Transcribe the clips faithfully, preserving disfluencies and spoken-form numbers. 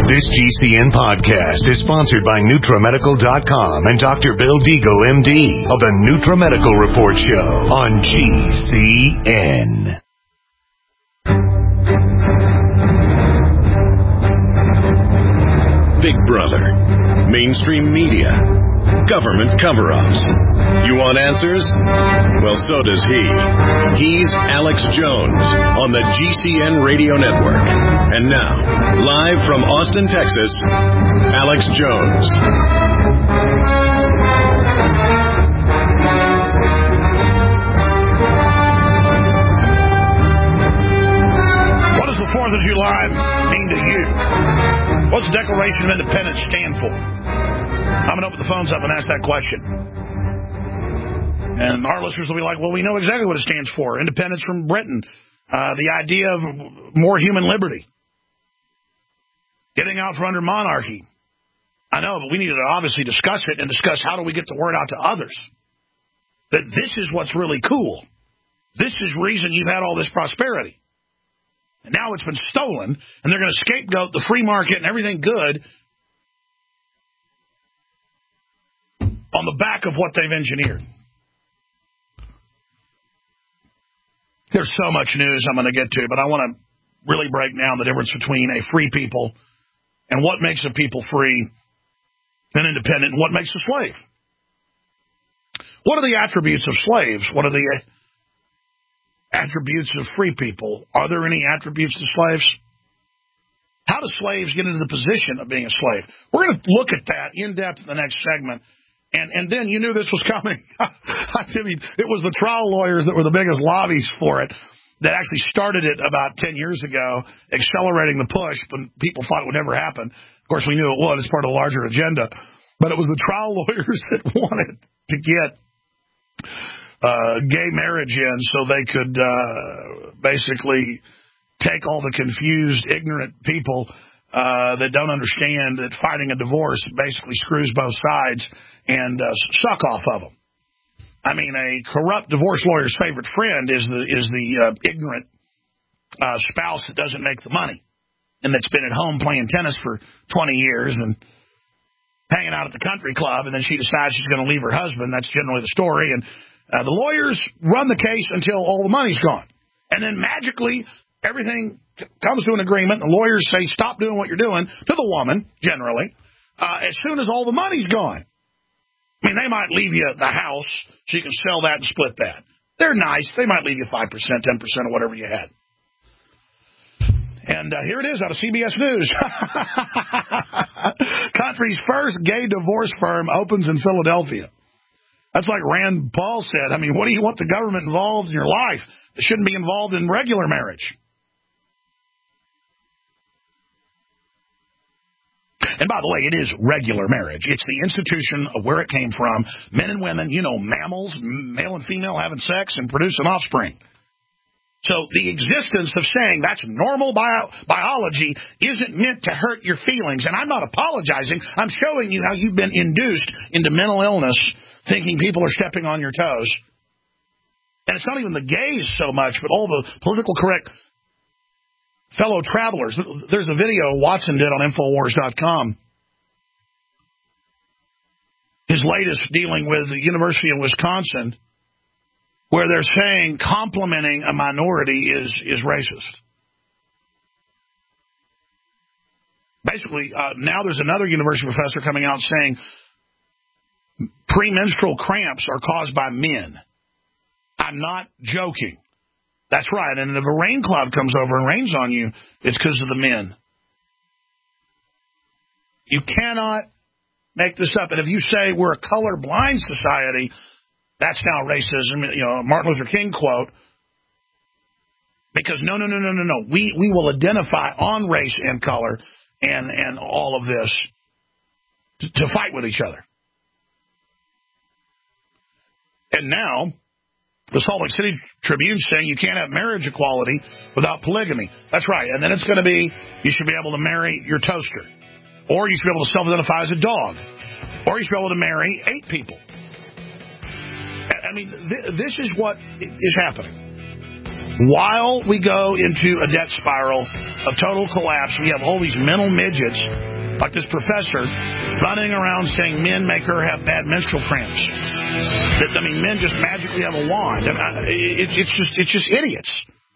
This G C N podcast is sponsored by NutraMedical dot com and Doctor Bill Deagle, M D, of the NutraMedical Report Show on G C N. Big Brother, mainstream media, government cover-ups. You want answers? Well, so does he. He's Alex Jones on the G C N Radio Network. And now, live from Austin, Texas, Alex Jones. What does the fourth of July mean to you? What's the Declaration of Independence stand for? I'm going to open the phones up and ask that question. And our listeners will be like, well, we know exactly what it stands for. Independence from Britain. Uh, the idea of more human liberty. Getting out from under monarchy. I know, but we need to obviously discuss it and discuss how do we get the word out to others. That this is what's really cool. This is the reason you've had all this prosperity. And now it's been stolen, and they're going to scapegoat the free market and everything good on the back of what they've engineered. There's so much news I'm going to get to, but I want to really break down the difference between a free people and what makes a people free and independent and what makes a slave. What are the attributes of slaves? What are the attributes of free people? Are there any attributes to slaves? How do slaves get into the position of being a slave? We're going to look at that in depth in the next segment. And and then you knew this was coming. I mean, it was the trial lawyers that were the biggest lobbies for it that actually started it about ten years ago, accelerating the push, but people thought it would never happen. Of course, we knew it would. It's part of the larger agenda. But it was the trial lawyers that wanted to get uh, gay marriage in so they could uh, basically take all the confused, ignorant people uh, that don't understand that fighting a divorce basically screws both sides and uh, suck off of them. I mean, a corrupt divorce lawyer's favorite friend is the is the uh, ignorant uh, spouse that doesn't make the money and that's been at home playing tennis for twenty years and hanging out at the country club, and then she decides she's going to leave her husband. That's generally the story. And uh, the lawyers run the case until all the money's gone. And then magically everything comes to an agreement. The lawyers say, stop doing what you're doing, to the woman, generally, uh, as soon as all the money's gone. I mean, they might leave you the house so you can sell that and split that. They're nice. They might leave you five percent, ten percent of whatever you had. And uh, here it is out of C B S News. Country's first gay divorce firm opens in Philadelphia. That's like Rand Paul said. I mean, what do you want the government involved in your life that shouldn't be involved in regular marriage? And by the way, it is regular marriage. It's the institution of where it came from. Men and women, you know, mammals, male and female having sex and producing offspring. So the existence of saying that's normal bio- biology isn't meant to hurt your feelings. And I'm not apologizing. I'm showing you how you've been induced into mental illness, thinking people are stepping on your toes. And it's not even the gays so much, but all the political correct fellow travelers. There's a video Watson did on Infowars dot com. His latest dealing with the University of Wisconsin, where they're saying complimenting a minority is, is racist. Basically, uh, now there's another university professor coming out saying premenstrual cramps are caused by men. I'm not joking. That's right. And if a rain cloud comes over and rains on you, it's because of the men. You cannot make this up. And if you say we're a colorblind society, that's now racism. You know, Martin Luther King quote. Because no, no, no, no, no, no. We we will identify on race and color and, and all of this to, to fight with each other. And now the Salt Lake City Tribune saying you can't have marriage equality without polygamy. That's right. And then it's going to be you should be able to marry your toaster. Or you should be able to self-identify as a dog. Or you should be able to marry eight people. I mean, th- this is what is happening. While we go into a debt spiral of total collapse, we have all these mental midgets, like this professor, running around saying men make her have bad menstrual cramps. That, I mean, men just magically have a wand. And I, it's, it's just it's just idiots.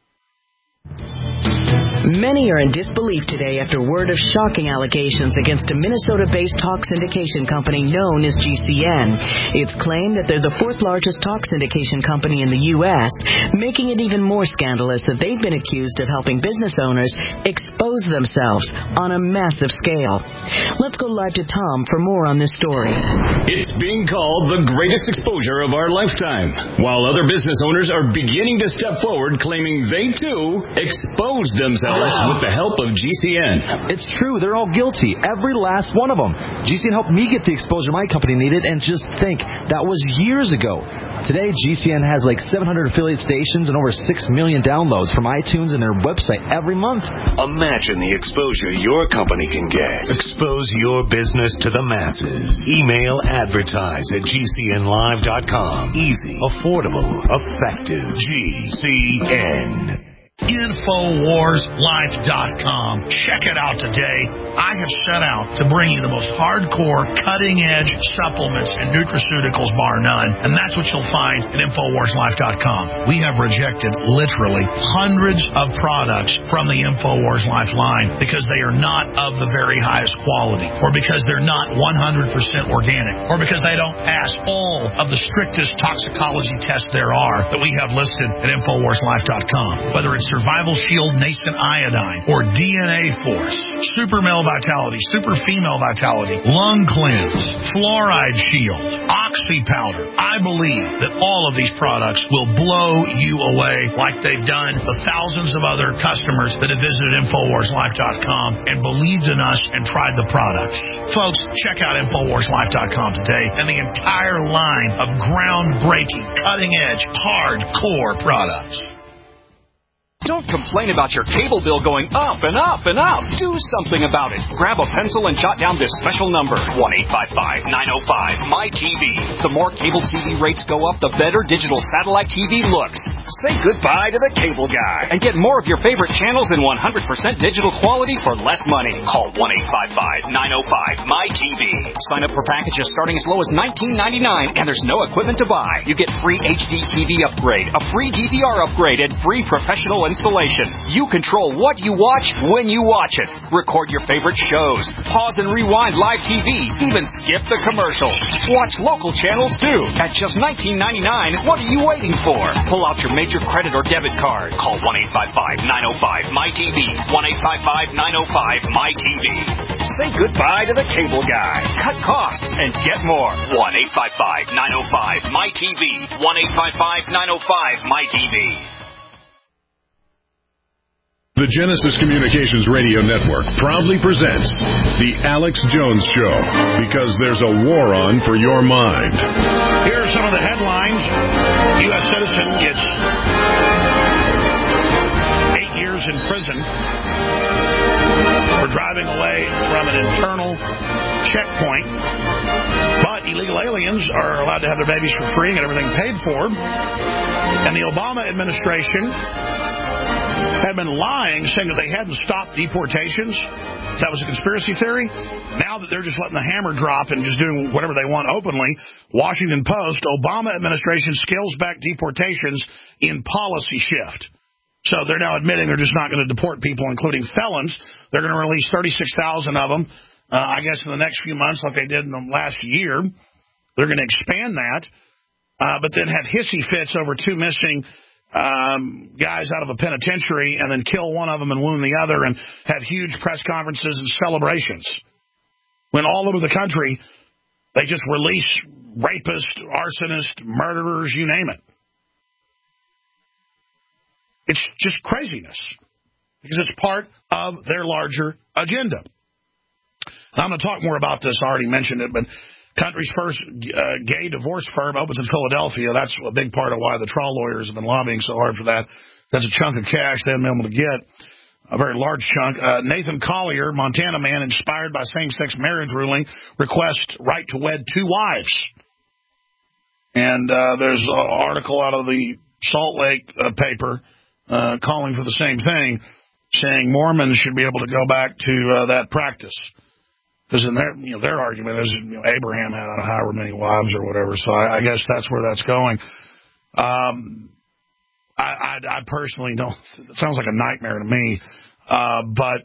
Many are in disbelief today after word of shocking allegations against a Minnesota-based talk syndication company known as G C N. It's claimed that they're the fourth largest talk syndication company in the U S, making it even more scandalous that they've been accused of helping business owners expose themselves on a massive scale. Let's go live to Tom for more on this story. It's being called the greatest exposure of our lifetime, while other business owners are beginning to step forward claiming they, too, exposed themselves with the help of G C N. It's true. They're all guilty. Every last one of them. G C N helped me get the exposure my company needed, and just think, that was years ago. Today, G C N has like seven hundred affiliate stations and over six million downloads from iTunes and their website every month. Imagine the exposure your company can get. Expose your business to the masses. Email advertise at G C N live dot com. Easy, affordable, effective. G C N. Infowars Life dot com. Check it out today. I have set out to bring you the most hardcore, cutting-edge supplements and nutraceuticals, bar none. And that's what you'll find at Infowars Life dot com. We have rejected literally hundreds of products from the Infowars Life line because they are not of the very highest quality, or because they're not one hundred percent organic, or because they don't pass all of the strictest toxicology tests there are that we have listed at Infowars Life dot com. Whether it's Survival Shield Nascent Iodine, or D N A Force, Super Male Vitality, Super Female Vitality, Lung Cleanse, Fluoride Shield, Oxy Powder. I believe that all of these products will blow you away like they've done the thousands of other customers that have visited Infowars Life dot com and believed in us and tried the products. Folks, check out Infowars Life dot com today and the entire line of groundbreaking, cutting-edge, hardcore products. Don't complain about your cable bill going up and up and up. Do something about it. Grab a pencil and jot down this special number, one eight five five, nine oh five, M Y T V. The more cable T V rates go up, the better digital satellite T V looks. Say goodbye to the cable guy and get more of your favorite channels in one hundred percent digital quality for less money. Call one eight five five, nine oh five, M Y T V. Sign up for packages starting as low as nineteen ninety-nine, and there's no equipment to buy. You get free H D T V upgrade, a free D V R upgrade, and free professional installation. You control what you watch when you watch it. Record your favorite shows. Pause and rewind live T V. Even skip the commercials. Watch local channels too. At just nineteen ninety-nine, what are you waiting for? Pull out your major credit or debit card. Call one eight five five, nine oh five, M Y T V. one eight five five, nine oh five, M Y T V. Say goodbye to the cable guy. Cut costs and get more. one eight five five, nine oh five, M Y T V. one eight five five, nine oh five, M Y T V. The Genesis Communications Radio Network proudly presents The Alex Jones Show, because there's a war on for your mind. Here are some of the headlines. U S citizen gets eight years in prison for driving away from an internal checkpoint. But illegal aliens are allowed to have their babies for free and get everything paid for. And the Obama administration had been lying, saying that they hadn't stopped deportations. That was a conspiracy theory. Now that they're just letting the hammer drop and just doing whatever they want openly, Washington Post, Obama administration scales back deportations in policy shift. So they're now admitting they're just not going to deport people, including felons. They're going to release thirty-six thousand of them, uh, I guess, in the next few months like they did in the last year. They're going to expand that, uh, but then have hissy fits over two missing Um, guys out of a penitentiary, and then kill one of them and wound the other, and have huge press conferences and celebrations. When all over the country, they just release rapists, arsonists, murderers, you name it. It's just craziness, because it's part of their larger agenda. I'm going to talk more about this. I already mentioned it, but country's first uh, gay divorce firm opens in Philadelphia. That's a big part of why the trial lawyers have been lobbying so hard for that. That's a chunk of cash they haven't been able to get, a very large chunk. Uh, Nathan Collier, Montana man inspired by same-sex marriage ruling, requests right to wed two wives. And uh, there's an article out of the Salt Lake uh, paper uh, calling for the same thing, saying Mormons should be able to go back to uh, that practice. Because in their, you know, their argument is, you know, Abraham had however many wives or whatever, so I, I guess that's where that's going. Um, I, I, I personally don't. It sounds like a nightmare to me, uh, but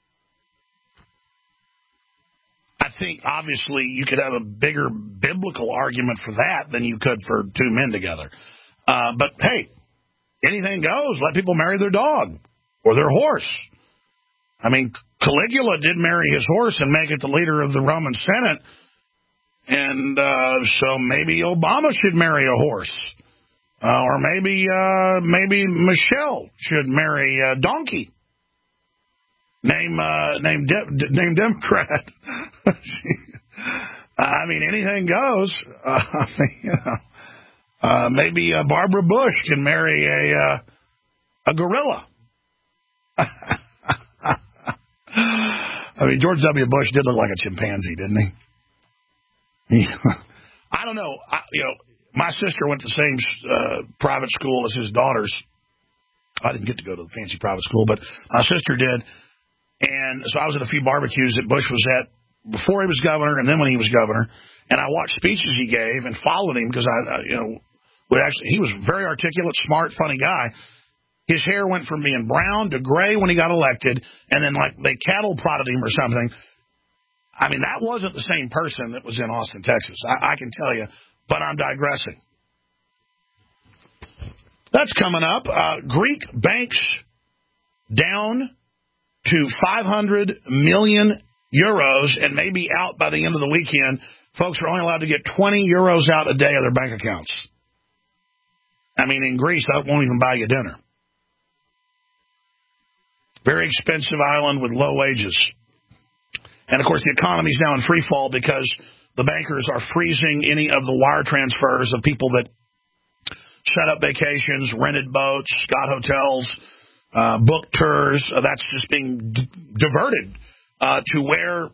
I think obviously you could have a bigger biblical argument for that than you could for two men together. Uh, but hey, anything goes. Let people marry their dog or their horse. I mean, Caligula did marry his horse and make it the leader of the Roman Senate. And uh, so maybe Obama should marry a horse. Uh, or maybe uh, maybe Michelle should marry a donkey. Name uh, name de- name Democrat. I mean, anything goes. Uh, I mean, you know, uh, maybe uh, Barbara Bush can marry a uh, a gorilla. I mean, George W. Bush did look like a chimpanzee, didn't he? he I don't know. I, you know, my sister went to the same uh, private school as his daughters. I didn't get to go to the fancy private school, but my sister did. And so I was at a few barbecues that Bush was at before he was governor and then when he was governor. And I watched speeches he gave and followed him because I, you know, would actually he was a very articulate, smart, funny guy. His hair went from being brown to gray when he got elected, and then like they cattle prodded him or something. I mean, that wasn't the same person that was in Austin, Texas. I, I can tell you, but I'm digressing. That's coming up. Uh, Greek banks down to five hundred million euros and maybe out by the end of the weekend. Folks are only allowed to get twenty euros out a day of their bank accounts. I mean, in Greece, that won't even buy you dinner. Very expensive island with low wages. And, of course, the economy's now in free fall because the bankers are freezing any of the wire transfers of people that set up vacations, rented boats, got hotels, uh, booked tours. Uh, that's just being d- diverted uh, to where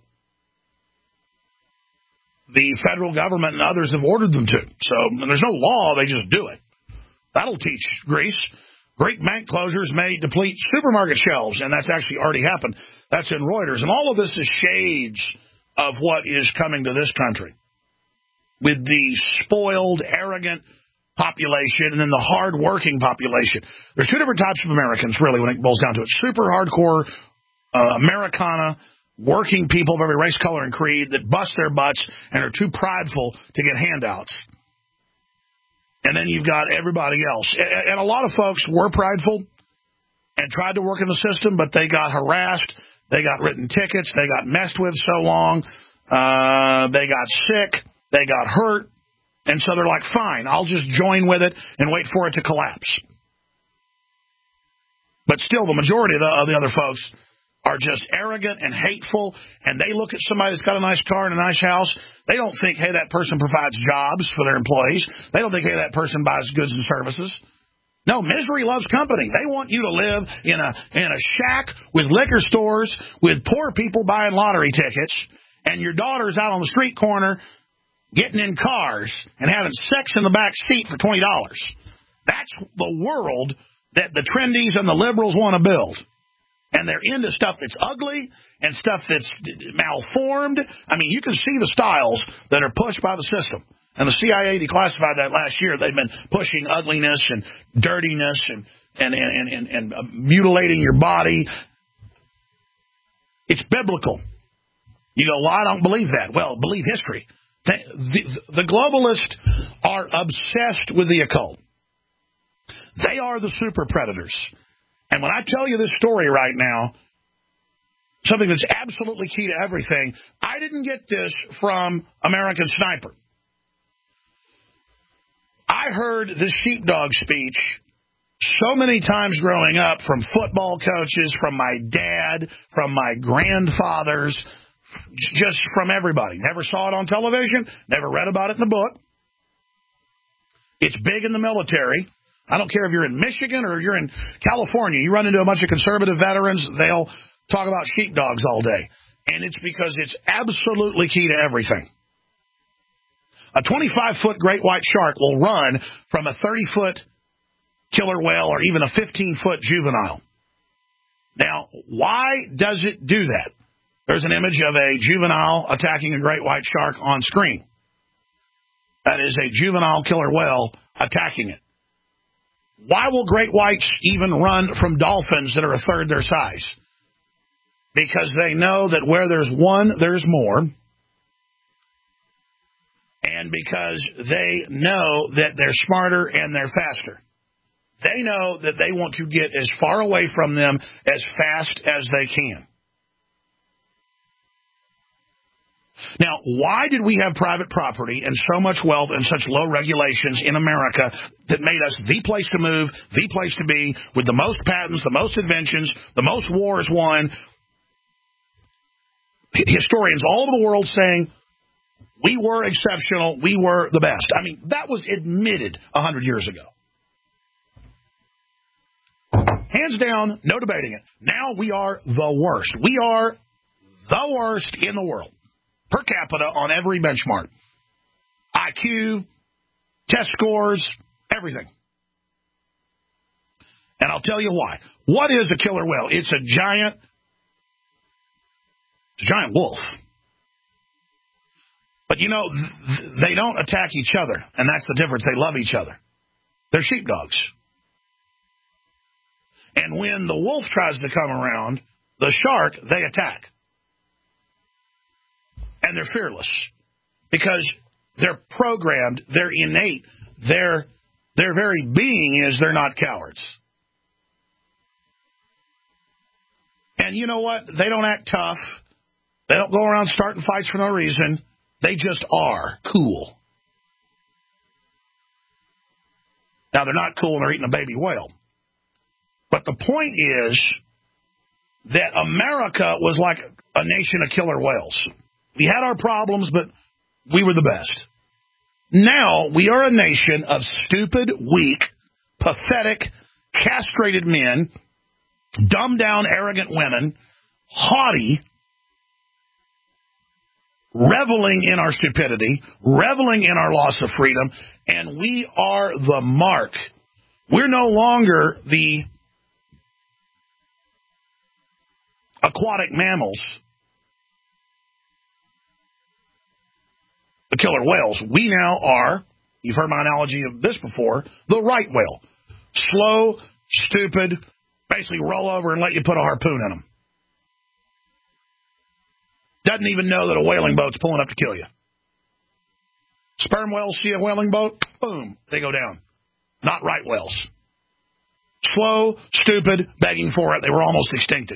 the federal government and others have ordered them to. So there's no law. They just do it. That'll teach Greece. Greek bank closures may deplete supermarket shelves, and that's actually already happened. That's in Reuters. And all of this is shades of what is coming to this country with the spoiled, arrogant population and then the hard-working population. There's two different types of Americans, really, when it boils down to it. Super hardcore uh, Americana, working people of every race, color, and creed that bust their butts and are too prideful to get handouts. And then you've got everybody else. And a lot of folks were prideful and tried to work in the system, but they got harassed. They got written tickets. They got messed with so long. Uh, they got sick. They got hurt. And so they're like, fine, I'll just join with it and wait for it to collapse. But still, the majority of the, of the other folks are just arrogant and hateful, and they look at somebody that's got a nice car and a nice house. They don't think, hey, that person provides jobs for their employees. They don't think, hey, that person buys goods and services. No, misery loves company. They want you to live in a in a shack with liquor stores, with poor people buying lottery tickets, and your daughter's out on the street corner getting in cars and having sex in the back seat for twenty dollars. That's the world that the trendies and the liberals want to build. And they're into stuff that's ugly and stuff that's malformed. I mean, you can see the styles that are pushed by the system. And the C I A declassified that last year. They've been pushing ugliness and dirtiness and, and, and, and, and, and mutilating your body. It's biblical. You go, well, I don't believe that. Well, believe history. The, the, the globalists are obsessed with the occult. They are the super predators. And when I tell you this story right now, something that's absolutely key to everything, I didn't get this from American Sniper. I heard this sheepdog speech so many times growing up from football coaches, from my dad, from my grandfathers, just from everybody. Never saw it on television, never read about it in the book. It's big in the military. I don't care if you're in Michigan or you're in California. You run into a bunch of conservative veterans, they'll talk about sheepdogs all day. And it's because it's absolutely key to everything. A twenty-five foot great white shark will run from a thirty foot killer whale or even a fifteen-foot juvenile. Now, why does it do that? There's an image of a juvenile attacking a great white shark on screen. That is a juvenile killer whale attacking it. Why will great whites even run from dolphins that are a third their size? Because they know that where there's one, there's more. And because they know that they're smarter and they're faster. They know that they want to get as far away from them as fast as they can. Now, why did we have private property and so much wealth and such low regulations in America that made us the place to move, the place to be, with the most patents, the most inventions, the most wars won? Historians all over the world saying, we were exceptional, we were the best. I mean, that was admitted one hundred years ago. Hands down, no debating it. Now we are the worst. We are the worst in the world, per capita, on every benchmark. I Q, test scores, everything. And I'll tell you why. What is a killer whale? It's a giant, it's a giant wolf. But, you know, th- they don't attack each other, and that's the difference. They love each other. They're sheepdogs. And when the wolf tries to come around, the shark, they attack. And they're fearless because they're programmed, they're innate, their their very being is they're not cowards. And you know what? They don't act tough. They don't go around starting fights for no reason. They just are cool. Now, they're not cool when they're eating a baby whale. But the point is that America was like a nation of killer whales. We had our problems, but we were the best. Now we are a nation of stupid, weak, pathetic, castrated men, dumbed down, arrogant women, haughty, reveling in our stupidity, reveling in our loss of freedom, and we are the mark. We're no longer the aquatic mammals, the killer whales. We now are, you've heard my analogy of this before, the right whale. Slow, stupid, basically roll over and let you put a harpoon in them. Doesn't even know that a whaling boat's pulling up to kill you. Sperm whales see a whaling boat, boom, they go down. Not right whales. Slow, stupid, begging for it. They were almost extincted.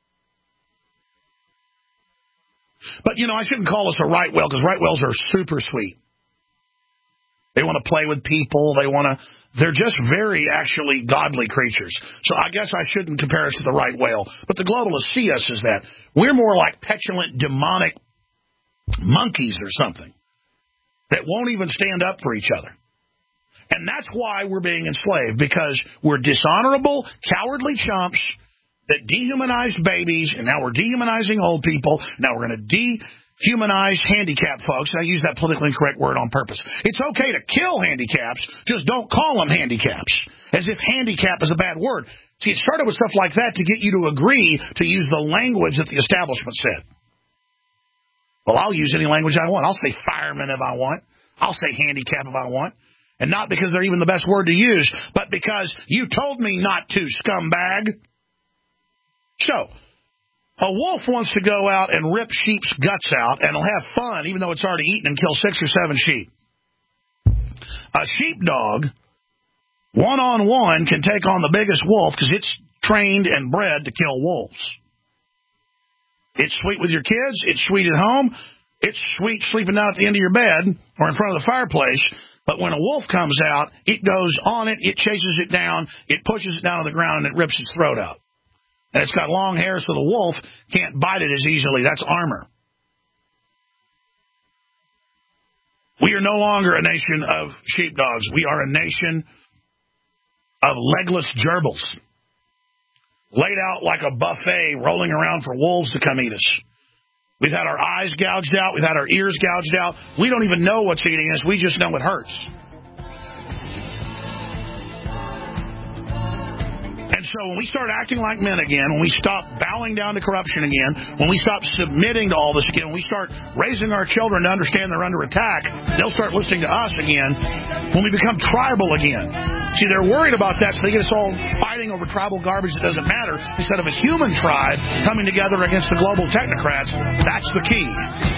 But, you know, I shouldn't call us a right whale because right whales are super sweet. They want to play with people. They want to, they're just very actually godly creatures. So I guess I shouldn't compare us to the right whale. But the globalists see us as that. We're more like petulant, demonic monkeys or something that won't even stand up for each other. And that's why we're being enslaved, because we're dishonorable, cowardly chumps that dehumanized babies, and now we're dehumanizing old people. Now we're going to dehumanize handicapped folks. And I use that politically incorrect word on purpose. It's okay to kill handicaps, just don't call them handicaps, as if handicap is a bad word. See, it started with stuff like that to get you to agree to use the language that the establishment said. Well, I'll use any language I want. I'll say fireman if I want. I'll say handicap if I want. And not because they're even the best word to use, but because you told me not to, scumbag. So, a wolf wants to go out and rip sheep's guts out, and he'll have fun, even though it's already eaten, and kill six or seven sheep. A sheepdog, one-on-one, can take on the biggest wolf because it's trained and bred to kill wolves. It's sweet with your kids. It's sweet at home. It's sweet sleeping down at the end of your bed or in front of the fireplace. But when a wolf comes out, it goes on it, it chases it down, it pushes it down to the ground, and it rips its throat out. And it's got long hair, so the wolf can't bite it as easily. That's armor. We are no longer a nation of sheepdogs. We are a nation of legless gerbils, laid out like a buffet, rolling around for wolves to come eat us. We've had our eyes gouged out. We've had our ears gouged out. We don't even know what's eating us. We just know it hurts. so when we start acting like men again, when we stop bowing down to corruption again, when we stop submitting to all this again, when we start raising our children to understand they're under attack, they'll start listening to us again. When we become tribal again. See, they're worried about that, so they get us all fighting over tribal garbage that doesn't matter, instead of a human tribe coming together against the global technocrats. That's the key.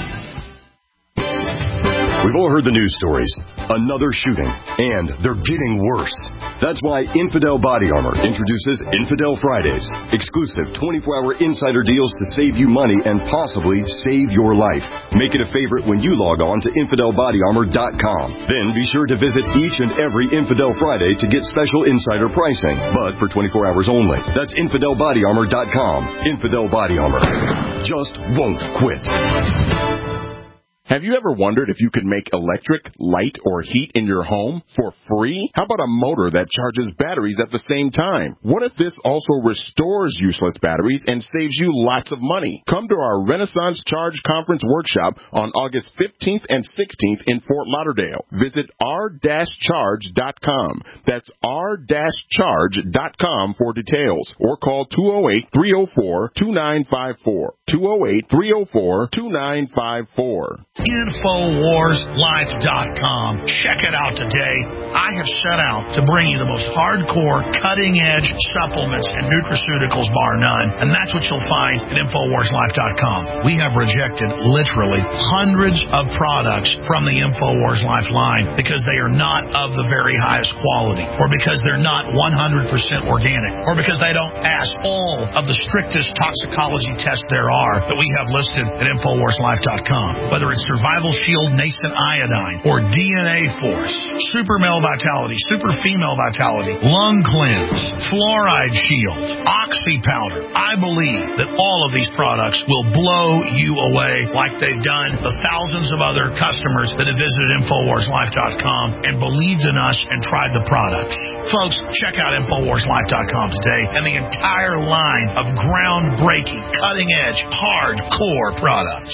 We've all heard the news stories. Another shooting. And they're getting worse. That's why Infidel Body Armor introduces Infidel Fridays. Exclusive twenty-four hour insider deals to save you money and possibly save your life. Make it a favorite when you log on to infidel body armor dot com. Then be sure to visit each and every Infidel Friday to get special insider pricing. But for twenty-four hours only. That's infidel body armor dot com. Infidel Body Armor. Just won't quit. Have you ever wondered if you could make electric, light, or heat in your home for free? How about a motor that charges batteries at the same time? What if this also restores useless batteries and saves you lots of money? Come to our Renaissance Charge Conference workshop on August fifteenth and sixteenth in Fort Lauderdale. Visit r dash charge dot com. That's r dash charge dot com for details. Or call two oh eight, three oh four, two nine five four. two oh eight, three oh four, two nine five four. Infowars Life dot com. Check it out today. I have set out to bring you the most hardcore, cutting-edge supplements and nutraceuticals, bar none. And that's what you'll find at Infowars Life dot com. We have rejected literally hundreds of products from the Infowars Life line because they are not of the very highest quality, or because they're not one hundred percent organic, or because they don't pass all of the strictest toxicology tests there are that we have listed at Infowars Life dot com. Whether it's Survival Shield Nascent Iodine, or D N A Force, Super Male Vitality, Super Female Vitality, Lung Cleanse, Fluoride Shield, Oxy Powder. I believe that all of these products will blow you away like they've done the thousands of other customers that have visited Infowars Life dot com and believed in us and tried the products. Folks, check out Infowars Life dot com today and the entire line of groundbreaking, cutting-edge, hardcore products.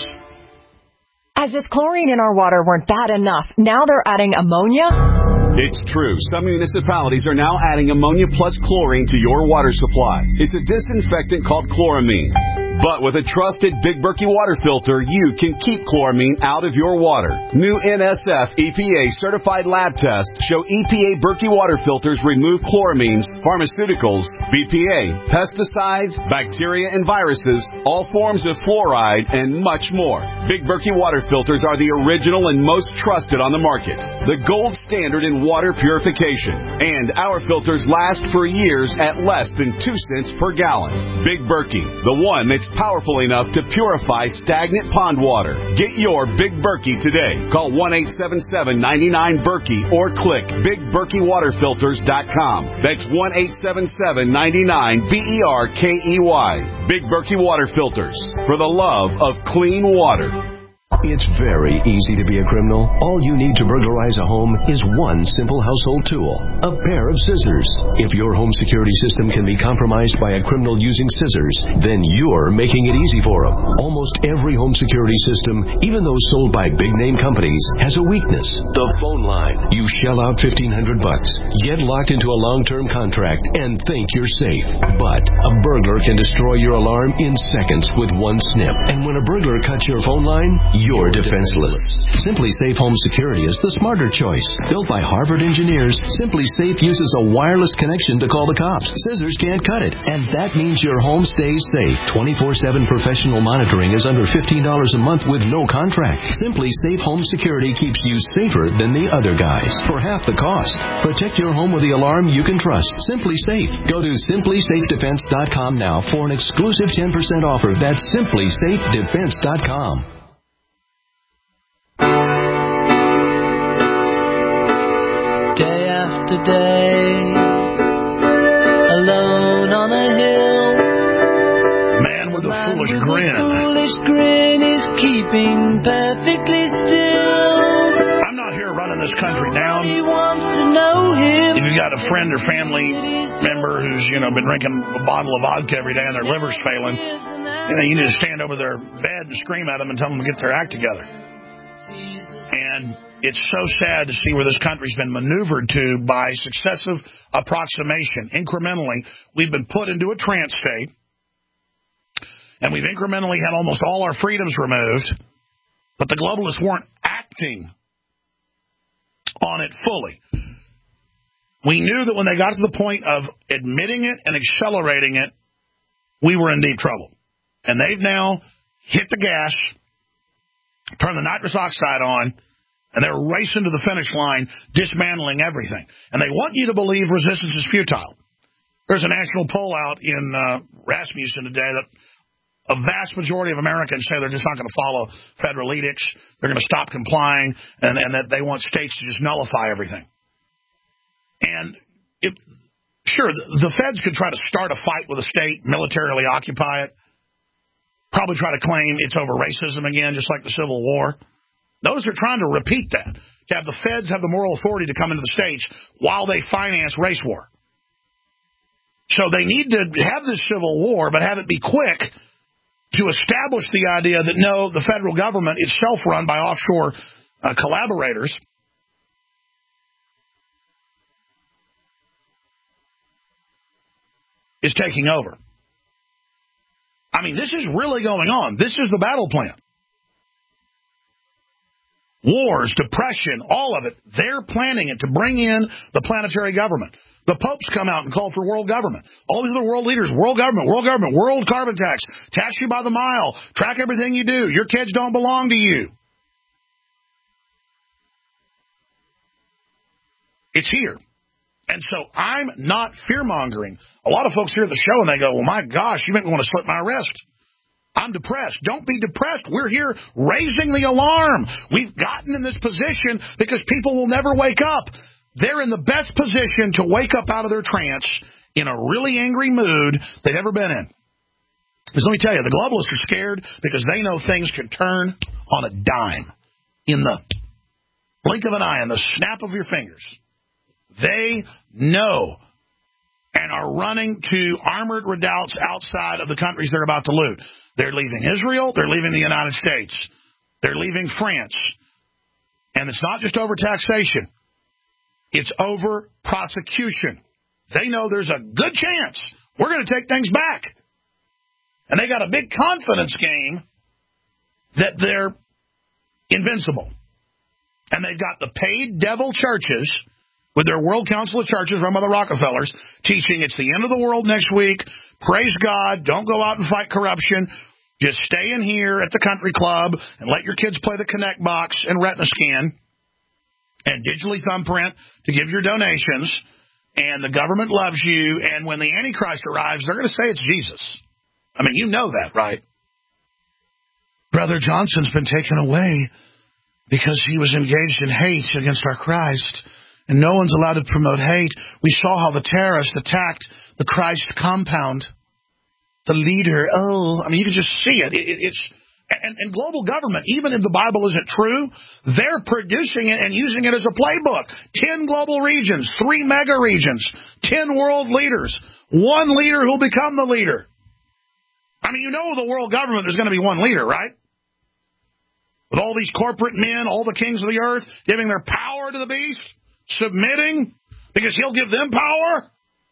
As if chlorine in our water weren't bad enough, now they're adding ammonia? It's true. Some municipalities are now adding ammonia plus chlorine to your water supply. It's a disinfectant called chloramine. But with a trusted Big Berkey water filter, you can keep chloramine out of your water. New N S F E P A certified lab tests show E P A Berkey water filters remove chloramines, pharmaceuticals, B P A, pesticides, bacteria and viruses, all forms of fluoride, and much more. Big Berkey water filters are the original and most trusted on the market. The gold standard in water purification. And our filters last for years at less than two cents per gallon. Big Berkey, the one that's powerful enough to purify stagnant pond water. Get your Big Berkey today. Call one eight seven seven, nine nine, Berkey or click big berkey water filters dot com. That's one eight seven seven, nine nine, B E R K E Y. Big Berkey Water Filters. For the love of clean water. It's very easy to be a criminal. All you need to burglarize a home is one simple household tool, a pair of scissors. If your home security system can be compromised by a criminal using scissors, then you're making it easy for them. Almost every home security system, even those sold by big-name companies, has a weakness. The phone line. You shell out fifteen hundred bucks, get locked into a long-term contract, and think you're safe. But a burglar can destroy your alarm in seconds with one snip. And when a burglar cuts your phone line, you're defenseless. Simply Safe Home Security is the smarter choice. Built by Harvard engineers, Simply Safe uses a wireless connection to call the cops. Scissors can't cut it, and that means your home stays safe. twenty-four seven professional monitoring is under fifteen dollars a month with no contract. Simply Safe Home Security keeps you safer than the other guys for half the cost. Protect your home with the alarm you can trust. Simply Safe. Go to simply safe defense dot com now for an exclusive ten percent offer. That's simply safe defense dot com. Day after day, alone on a hill. Man with a foolish with grin. A foolish grin is keeping perfectly still. I'm not here running this country down. He wants to know him. If you've got a friend or family member who's, you know, been drinking a bottle of vodka every day and their liver's failing, you know, you need to stand over their bed and scream at them and tell them to get their act together. And It's so sad to see where this country's been maneuvered to by successive approximation. Incrementally, we've been put into a trance state, and we've incrementally had almost all our freedoms removed, but the globalists weren't acting on it fully. We knew that when they got to the point of admitting it and accelerating it, we were in deep trouble. And they've now hit the gas, turned the nitrous oxide on, and they're racing to the finish line, dismantling everything. And they want you to believe resistance is futile. There's a national poll out in uh, Rasmussen today that a vast majority of Americans say they're just not going to follow federal edicts. They're going to stop complying, and, and that they want states to just nullify everything. And if, sure, the, the feds could try to start a fight with a state, militarily occupy it, probably try to claim it's over racism again, just like the Civil War. Notice they're trying to repeat that, to have the feds have the moral authority to come into the states while they finance race war. So they need to have this Civil War, but have it be quick to establish the idea that, no, the federal government is self-run by offshore uh, collaborators. Is taking over. I mean, this is really going on. This is the battle plan. Wars, depression, all of it. They're planning it to bring in the planetary government. The popes come out and call for world government. All these other world leaders, world government, world government, world carbon tax, tax you by the mile, track everything you do. Your kids don't belong to you. It's here. And so I'm not fear-mongering. A lot of folks hear the show and they go, well, my gosh, you make me want to slip my wrist. I'm depressed. Don't be depressed. We're here raising the alarm. We've gotten in this position because people will never wake up. They're in the best position to wake up out of their trance in a really angry mood they've ever been in. Because let me tell you, the globalists are scared because they know things can turn on a dime in the blink of an eye, in the snap of your fingers. They know and are running to armored redoubts outside of the countries they're about to loot. They're leaving Israel. They're leaving the United States. They're leaving France. And it's not just over taxation. It's over prosecution. They know there's a good chance we're going to take things back. And they got a big confidence game that they're invincible. And they've got the paid devil churches with their World Council of Churches run by the Rockefellers, teaching it's the end of the world next week. Praise God. Don't go out and fight corruption. Just stay in here at the country club and let your kids play the Connect box and retina scan and digitally thumbprint to give your donations. And the government loves you. And when the Antichrist arrives, they're going to say it's Jesus. I mean, you know that, right? Brother Johnson's been taken away because he was engaged in hate against our Christ. And no one's allowed to promote hate. We saw how the terrorists attacked the Christ compound. The leader, oh, I mean, you can just see it. it, it it's and, and global government, even if the Bible isn't true, they're producing it and using it as a playbook. Ten global regions, three mega regions, ten world leaders, one leader who'll become the leader. I mean, you know the world government, there's going to be one leader, right? With all these corporate men, all the kings of the earth, giving their power to the beast. Submitting because he'll give them power?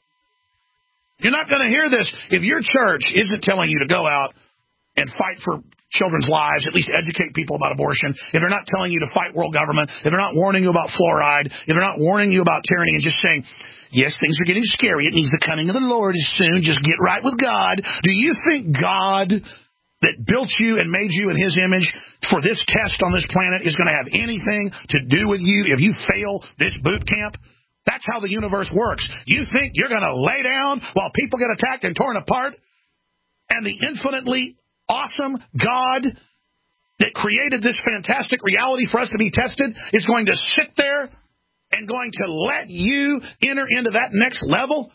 You're not going to hear this. If your church isn't telling you to go out and fight for children's lives, at least educate people about abortion, if they're not telling you to fight world government, if they're not warning you about fluoride, if they're not warning you about tyranny and just saying, yes, things are getting scary, it means the coming of the Lord is soon, just get right with God. Do you think God that built you and made you in his image for this test on this planet is going to have anything to do with you if you fail this boot camp? That's how the universe works. You think you're going to lay down while people get attacked and torn apart? And the infinitely awesome God that created this fantastic reality for us to be tested is going to sit there and going to let you enter into that next level?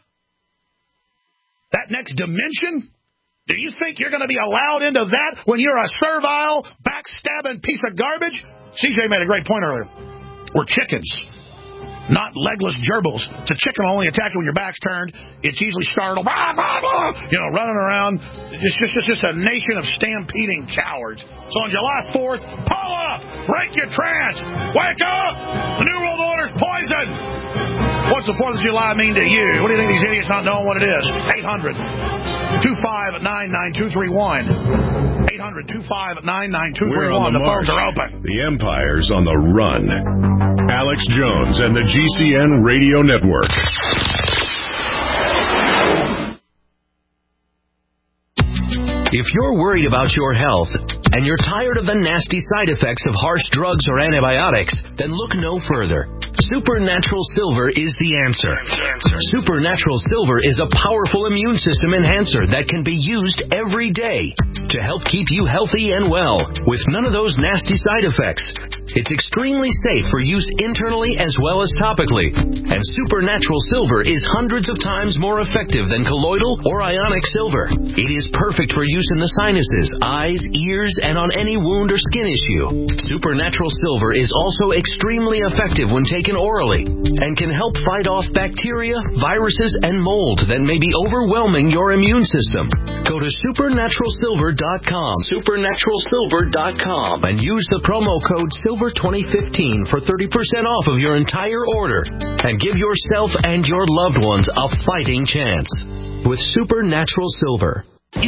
That next dimension? Do you think you're going to be allowed into that when you're a servile, backstabbing piece of garbage? C J made a great point earlier. We're chickens. not legless gerbils. It's a chicken will only attack you when your back's turned. It's easily startled, blah, blah, blah, you know, running around. It's just, it's just a nation of stampeding cowards. So on July fourth, pull up, break your trance, wake up. The New World Order's poison. What's the fourth of July mean to you? What do you think these idiots not knowing what it is? eight hundred, two five nine, nine two three one. eight hundred, two five nine, nine two three one. The, the phones are open. The Empire's on the run. Alex Jones and the G C N Radio Network. If you're worried about your health and you're tired of the nasty side effects of harsh drugs or antibiotics, then look no further. Supernatural Silver is the answer. Supernatural Silver is a powerful immune system enhancer that can be used every day to help keep you healthy and well with none of those nasty side effects. It's extremely safe for use internally as well as topically. And Supernatural Silver is hundreds of times more effective than colloidal or ionic silver. It is perfect for use in the sinuses, eyes, ears, and on any wound or skin issue. Supernatural Silver is also extremely effective when taken orally and can help fight off bacteria, viruses, and mold that may be overwhelming your immune system. Go to supernatural silver dot com, supernatural silver dot com, and use the promo code silver twenty fifteen for thirty percent off of your entire order and give yourself and your loved ones a fighting chance with Supernatural Silver.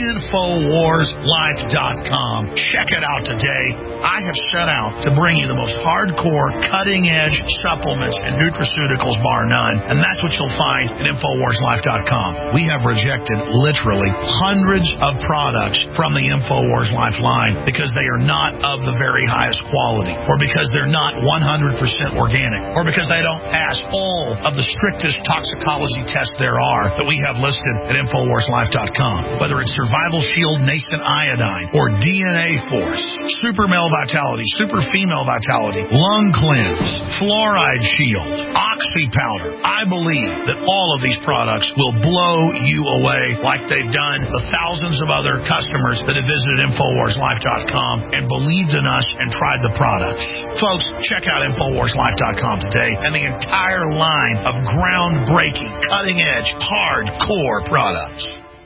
Infowars Life dot com. Check it out today. I have set out to bring you the most hardcore, cutting-edge supplements and nutraceuticals, bar none. And that's what you'll find at Infowars Life dot com. We have rejected literally hundreds of products from the Infowars Life line because they are not of the very highest quality, or because they're not one hundred percent organic, or because they don't pass all of the strictest toxicology tests there are that we have listed at Infowars Life dot com. Whether it's Survival Shield Nascent Iodine, or D N A Force, Super Male Vitality, Super Female Vitality, Lung Cleanse, Fluoride Shield, Oxy Powder. I believe that all of these products will blow you away like they've done the thousands of other customers that have visited Infowars Life dot com and believed in us and tried the products. Folks, check out Infowars Life dot com today and the entire line of groundbreaking, cutting-edge, hardcore products.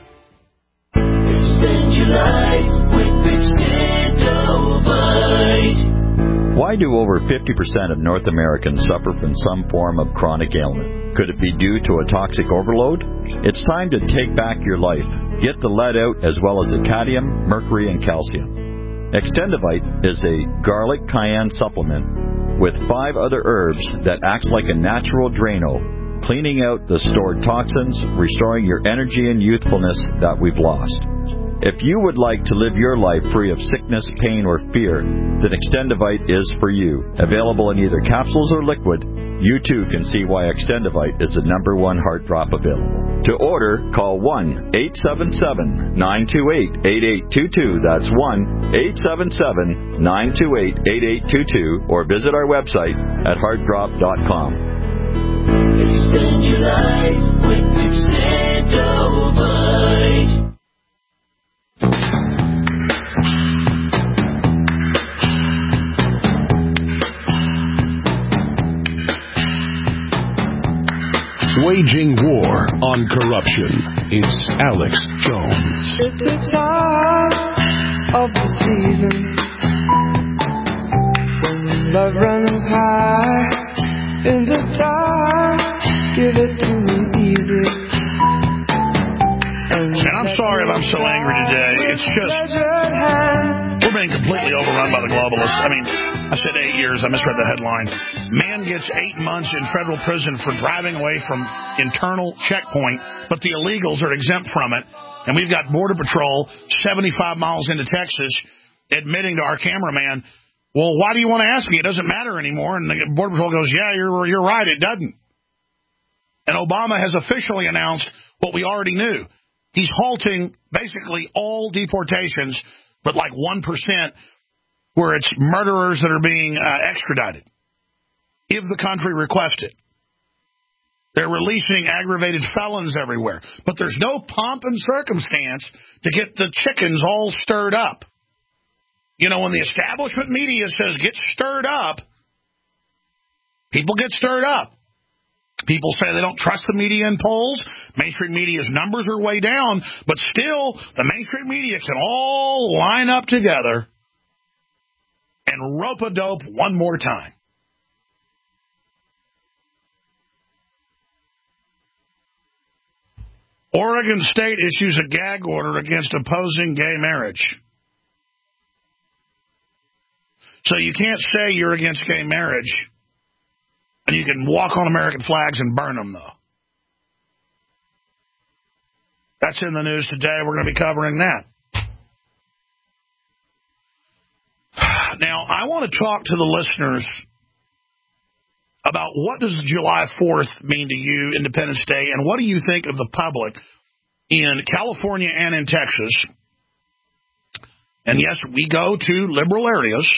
Extend your life with Extendovite. Why do over fifty percent of North Americans suffer from some form of chronic ailment? Could it be due to a toxic overload? It's time to take back your life. Get the lead out as well as the cadmium, mercury, and calcium. Extendovite is a garlic cayenne supplement with five other herbs that acts like a natural Drano, cleaning out the stored toxins, restoring your energy and youthfulness that we've lost. If you would like to live your life free of sickness, pain, or fear, then Extendovite is for you. Available in either capsules or liquid, you too can see why Extendovite is the number one heart drop available. To order, call one eight seven seven, nine two eight, eight eight two two. That's one eight seven seven, nine two eight, eight eight two two, or visit our website at heart drop dot com. Extend your life with Extendovite. Waging war on corruption. It's Alex Jones. It's the time of the season when love runs high. In the time, give it to me easy. And I'm sorry if I'm so angry today. It's just, we're being completely overrun by the globalists. I mean, I said eight years. I misread the headline. Man gets eight months in federal prison for driving away from internal checkpoint, but the illegals are exempt from it. And we've got Border Patrol seventy-five miles into Texas admitting to our cameraman, well, why do you want to ask me? It doesn't matter anymore. And the Border Patrol goes, yeah, you're, you're right, it doesn't. And Obama has officially announced what we already knew. He's halting basically all deportations, but like one percent where it's murderers that are being uh, extradited, if the country requests it. They're releasing aggravated felons everywhere. But there's no pomp and circumstance to get the chickens all stirred up. You know, when the establishment media says get stirred up, people get stirred up. People say they don't trust the media in polls. Mainstream media's numbers are way down, but still, the mainstream media can all line up together and rope-a-dope one more time. Oregon State issues a gag order against opposing gay marriage. So you can't say you're against gay marriage, and you can walk on American flags and burn them, though. That's in the news today. We're going to be covering that. Now, I want to talk to the listeners about what does July fourth mean to you, Independence Day, and what do you think of the public in California and in Texas? And yes, we go to liberal areas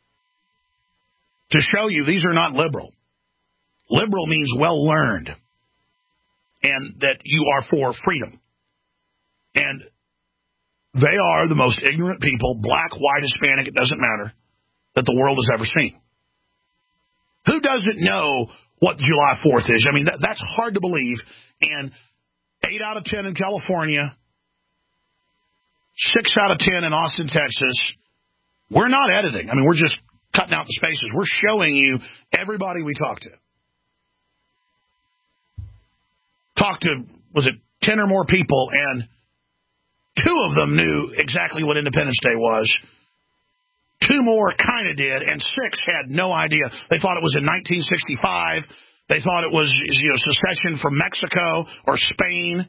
to show you these are not liberal. Liberal means well-learned, and that you are for freedom. And they are the most ignorant people, black, white, Hispanic, it doesn't matter, that the world has ever seen. Who doesn't know what July fourth is? I mean, that, that's hard to believe. And eight out of ten in California, six out of ten in Austin, Texas. We're not editing. I mean, we're just cutting out the spaces. We're showing you everybody we talk to. Talked to, was it ten or more people, and two of them knew exactly what Independence Day was. Two more kind of did, and six had no idea. They thought it was in nineteen sixty-five. They thought it was, you know, secession from Mexico or Spain.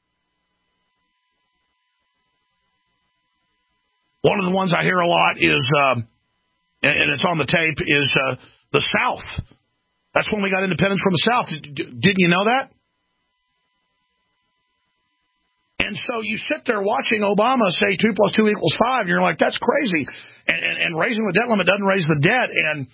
One of the ones I hear a lot is, um, and it's on the tape, is uh, the South. That's when we got independence from the South. Didn't you know that? And so you sit there watching Obama say two plus two equals five, and you're like, that's crazy. And, and, and raising the debt limit doesn't raise the debt. And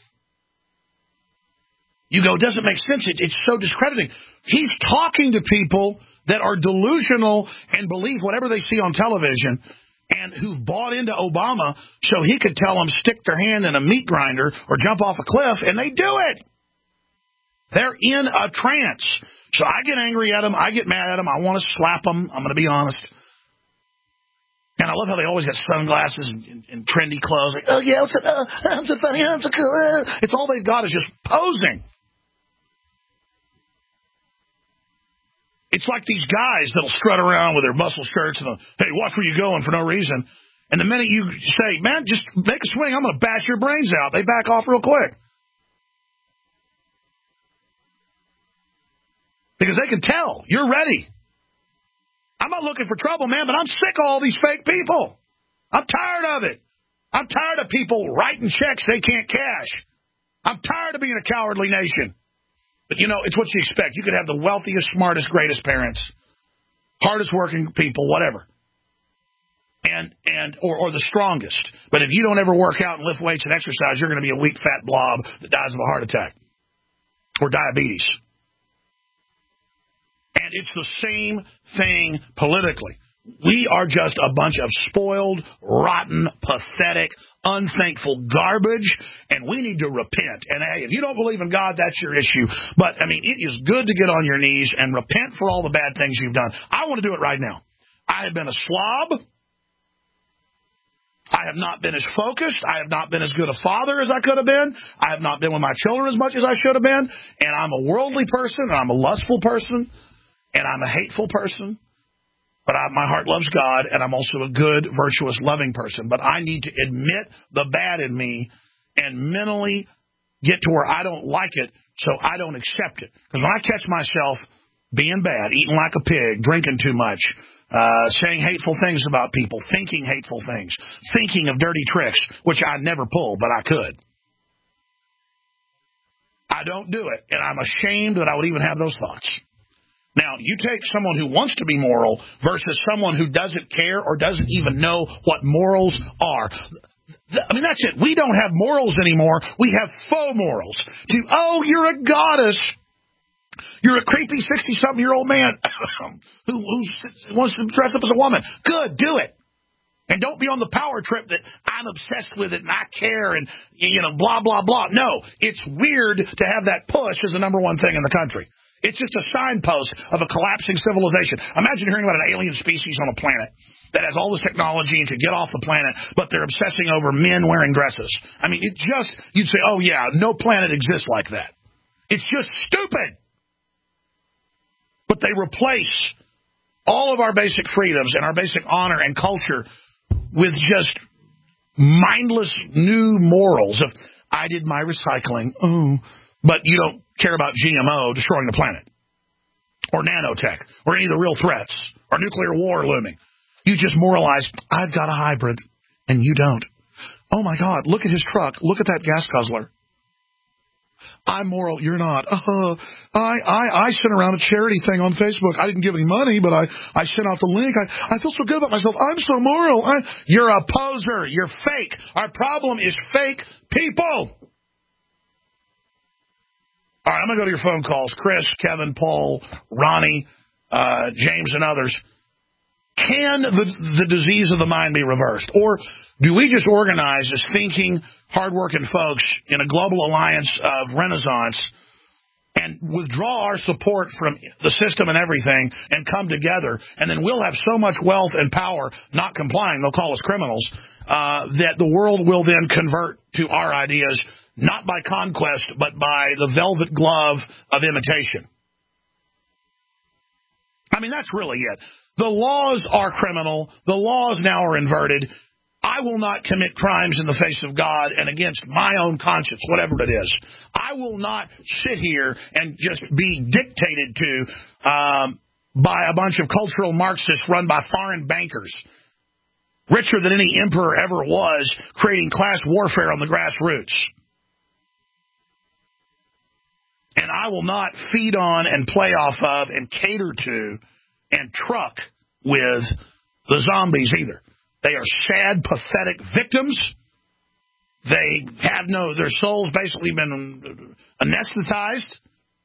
you go, it doesn't make sense. It, it's so discrediting. He's talking to people that are delusional and believe whatever they see on television and who've bought into Obama so he could tell them stick their hand in a meat grinder or jump off a cliff, and they do it. They're in a trance. So I get angry at them. I get mad at them. I want to slap them. I'm going to be honest. And I love how they always got sunglasses and, and, and trendy clothes. Like, oh, yeah, it's a, uh, I'm so funny. I'm so cool. Uh. It's all they've got is just posing. It's like these guys that'll strut around with their muscle shirts and, a, hey, watch where you're going for no reason. And the minute you say, man, just make a swing, I'm going to bash your brains out, they back off real quick. Because they can tell you're ready. I'm not looking for trouble, man, but I'm sick of all these fake people. I'm tired of it. I'm tired of people writing checks they can't cash. I'm tired of being a cowardly nation. But, you know, it's what you expect. You could have the wealthiest, smartest, greatest parents, hardest working people, whatever, and and or, or the strongest. But if you don't ever work out and lift weights and exercise, you're going to be a weak, fat blob that dies of a heart attack or diabetes. And it's the same thing politically. We are just a bunch of spoiled, rotten, pathetic, unthankful garbage, and we need to repent. And, hey, if you don't believe in God, that's your issue. But, I mean, it is good to get on your knees and repent for all the bad things you've done. I want to do it right now. I have been a slob. I have not been as focused. I have not been as good a father as I could have been. I have not been with my children as much as I should have been. And I'm a worldly person, and I'm a lustful person. And I'm a hateful person, but I, my heart loves God, and I'm also a good, virtuous, loving person. But I need to admit the bad in me and mentally get to where I don't like it, so I don't accept it. Because when I catch myself being bad, eating like a pig, drinking too much, uh, saying hateful things about people, thinking hateful things, thinking of dirty tricks, which I never pull, but I could. I don't do it, and I'm ashamed that I would even have those thoughts. Now, you take someone who wants to be moral versus someone who doesn't care or doesn't even know what morals are. I mean, that's it. We don't have morals anymore. We have faux morals. To, oh, you're a goddess. You're a creepy sixty-something-year-old man who, who wants to dress up as a woman. Good, do it. And don't be on the power trip that I'm obsessed with it and I care and, you know, blah, blah, blah. No, it's weird to have that push as the number one thing in the country. It's just a signpost of a collapsing civilization. Imagine hearing about an alien species on a planet that has all this technology and can get off the planet, but they're obsessing over men wearing dresses. I mean, it just, you'd say, oh, yeah, no planet exists like that. It's just stupid. But they replace all of our basic freedoms and our basic honor and culture with just mindless new morals of, I did my recycling, oh, but you don't care about G M O destroying the planet, or nanotech, or any of the real threats, or nuclear war looming. You just moralize, I've got a hybrid, and you don't. Oh, my God, look at his truck. Look at that gas guzzler. I'm moral, you're not. Uh, I, I, I sent around a charity thing on Facebook. I didn't give any money, but I, I sent out the link. I, I feel so good about myself. I'm so moral. I, you're a poser. You're fake. Our problem is fake people. All right, I'm going to go to your phone calls. Chris, Kevin, Paul, Ronnie, uh, James, and others. Can the, the disease of the mind be reversed? Or do we just organize as thinking, hardworking folks in a global alliance of renaissance and withdraw our support from the system and everything and come together, and then we'll have so much wealth and power not complying, they'll call us criminals, uh, that the world will then convert to our ideas, not by conquest, but by the velvet glove of imitation. I mean, that's really it. The laws are criminal. The laws now are inverted. I will not commit crimes in the face of God and against my own conscience, whatever it is. I will not sit here and just be dictated to um, by a bunch of cultural Marxists run by foreign bankers, richer than any emperor ever was, creating class warfare on the grassroots. And I will not feed on and play off of and cater to and truck with the zombies either. They are sad, pathetic victims. They have no, their souls basically been anesthetized.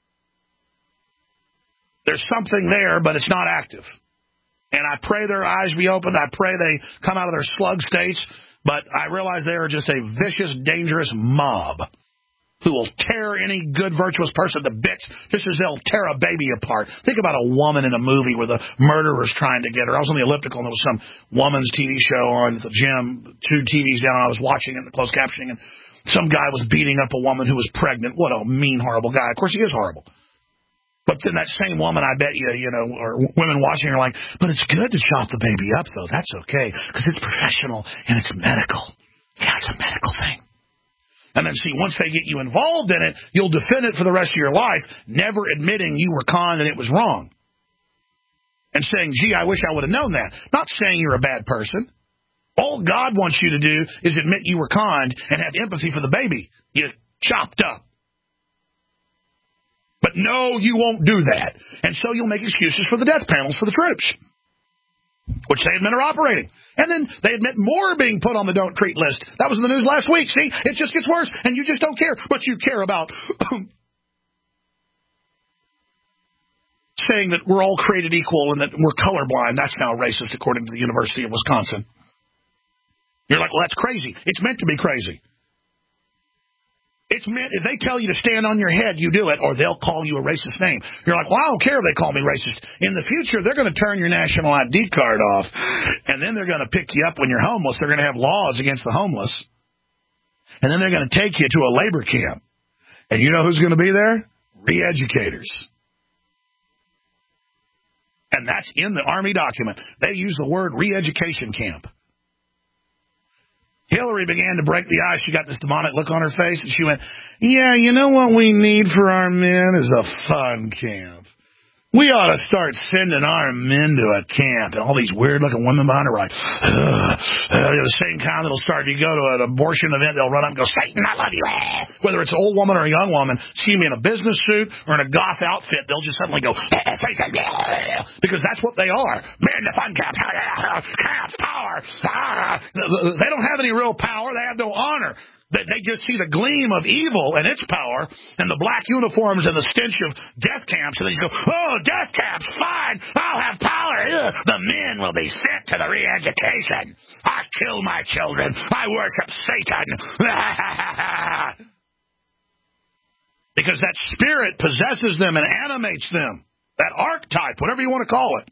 There's something there, but it's not active. And I pray their eyes be opened. I pray they come out of their slug states. But I realize they are just a vicious, dangerous mob who will tear any good, virtuous person to bits, just as they'll tear a baby apart. Think about a woman in a movie where the murderer's trying to get her. I was on the elliptical, and there was some woman's T V show on at the gym, two T Vs down. I was watching it in the closed captioning, and some guy was beating up a woman who was pregnant. What a mean, horrible guy. Of course, he is horrible. But then that same woman, I bet you, you know, or women watching are like, but it's good to chop the baby up, though. That's okay, because it's professional and it's medical. Yeah, it's a medical thing. And then, see, once they get you involved in it, you'll defend it for the rest of your life, never admitting you were conned and it was wrong. And saying, gee, I wish I would have known that. Not saying you're a bad person. All God wants you to do is admit you were conned and have empathy for the baby you chopped up. But no, you won't do that. And so you'll make excuses for the death panels for the troops, which they admit are operating. And then they admit more being put on the don't treat list. That was in the news last week. See, it just gets worse, and you just don't care. But you care about saying that we're all created equal and that we're colorblind. That's now racist, according to the University of Wisconsin. You're like, well, that's crazy. It's meant to be crazy. It's meant, if they tell you to stand on your head, you do it, or they'll call you a racist name. You're like, well, I don't care if they call me racist. In the future, they're going to turn your national I D card off, and then they're going to pick you up when you're homeless. They're going to have laws against the homeless. And then they're going to take you to a labor camp. And you know who's going to be there? Re-educators. And that's in the Army document. They use the word re-education camp. Hillary began to break the ice. She got this demonic look on her face, and she went, yeah, you know what we need for our men is a fun camp. We ought to start sending our men to a camp. And all these weird-looking women behind her are like, ugh. Uh, the same kind that'll start, if you go to an abortion event, they'll run up and go, Satan, I love you. Whether it's an old woman or a young woman, see me in a business suit or in a goth outfit, they'll just suddenly go, because that's what they are. Men to fun camp. Camp power. They don't have any real power. They have no honor. They, they just see the gleam of evil and its power and the black uniforms and the stench of death camps, and they just go, oh, death camps, fine, I'll have power. Ugh. The men will be sent to the re-education. I kill my children. I worship Satan. Because that spirit possesses them and animates them. That archetype, whatever you want to call it.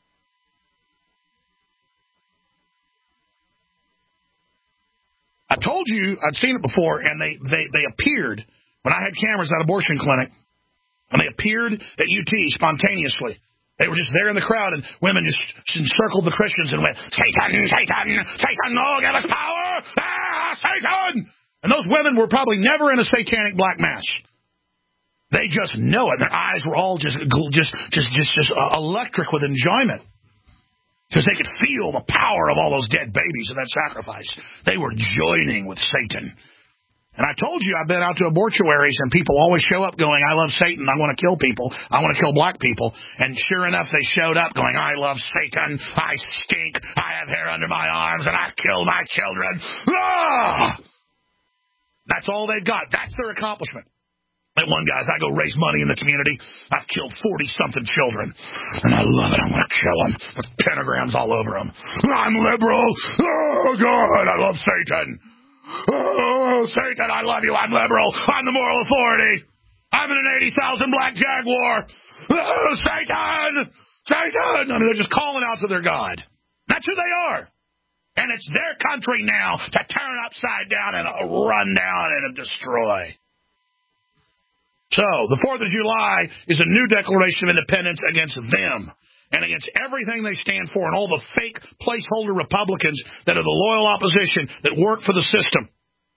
I told you, I'd seen it before, and they, they, they appeared when I had cameras at abortion clinic, and they appeared at U T spontaneously. They were just there in the crowd, and women just encircled the Christians and went, Satan, Satan, Satan, oh, give us power, ah, Satan! And those women were probably never in a satanic black mass. They just know it. Their eyes were all just, just, just, just, just uh, electric with enjoyment. Because they could feel the power of all those dead babies in that sacrifice. They were joining with Satan. And I told you I've been out to abortuaries, and people always show up going, I love Satan, I want to kill people, I want to kill black people. And sure enough, they showed up going, I love Satan, I stink, I have hair under my arms, and I kill my children. Ah! That's all they've got. That's their accomplishment. That one guy's, I go raise money in the community. I've killed forty-something children, and I love it. I want to kill them with pentagrams all over them. I'm liberal. Oh, God, I love Satan. Oh, Satan, I love you. I'm liberal. I'm the moral authority. I'm in an eighty thousand black Jaguar. Oh, Satan, Satan. I mean, they're just calling out to their God. That's who they are. And it's their country now to turn upside down and run down and destroy. So, the fourth of July is a new declaration of independence against them and against everything they stand for and all the fake placeholder Republicans that are the loyal opposition that work for the system.